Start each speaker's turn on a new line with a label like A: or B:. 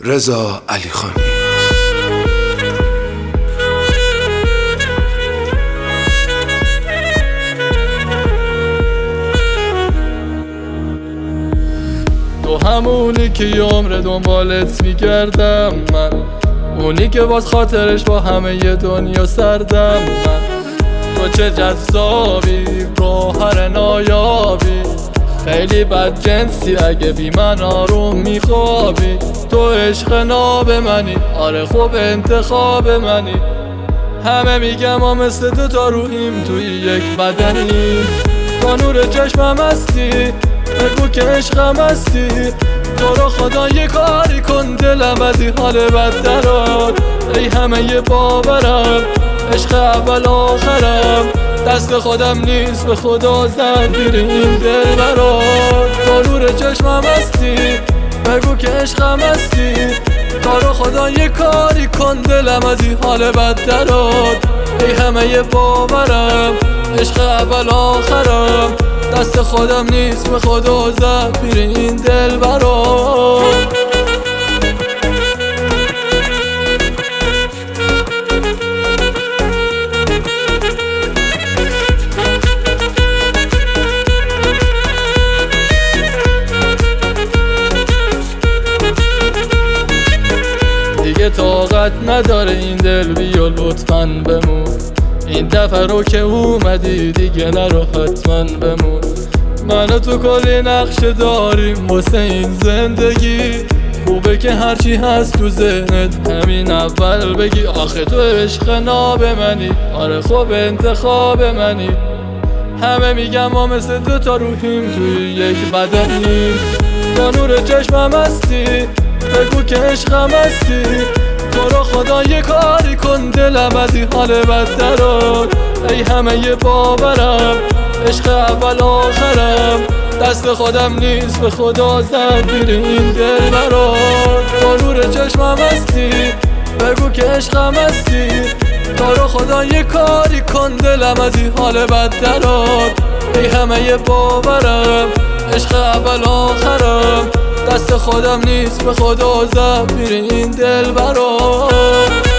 A: رضا علیخانی.
B: تو همونی که یه عمر دنبالت میگردم من، اونی که باز خاطرش با همه ی دنیا سردم من. تو چه جذابی، گوهر نایابی، خیلی بد جنسی اگه بی من آروم میخوابی. تو عشق ناب منی، آره خوب انتخاب منی. همه میگم ما مثل دوتا روحیم توی یک بدنی. تو نور چشمم هستی، بگو که عشقم هستی. تو رو خدا یه کاری کن، دلم از این حال بد دراد. ای همه ی باورم، عشق اول آخرم. دست خودم نیست به خدا زد گیر این دل برات. تو نور چشمم هستی، بگو که عشقم هستی. تو رو خدا یه کاری کن، دلم از این حال بد دراد. ای همه ی باورم، عشق اول آخرم. دست خودم نیست به خدا زد گیر این دل برات. دیگه طاقت نداره این دل، بیا لطفاً بمون. این دفعه رو که اومدی دیگه نرو حتماً بمون. من و تو کلی نقشه داریم واسه این زندگی. خوبه که هرچی هست تو ذهنت همین اول بگی. آخه تو عشق ناب منی، آره خوب انتخاب منی. همه میگم ما مثل دوتا روحیم توی یک بدنی. تو نور چشمم هستی، بگو که عشقم هستی. تو رو خدا یه کاری کن، دلم از این حال بد دراد. ای همه ی باورم، عشق اول آخرم. دست خودم نیست به خدا زد گیر این دل برات. تو نور چشمم هستی، بگو که عشقم هستی. تو رو خدا یه کاری کن، دلم از این حال بد دراد. ای همه ی باورم، عشق اول آخرم. دست خودم نیست به خدا زد گیر این دل برات.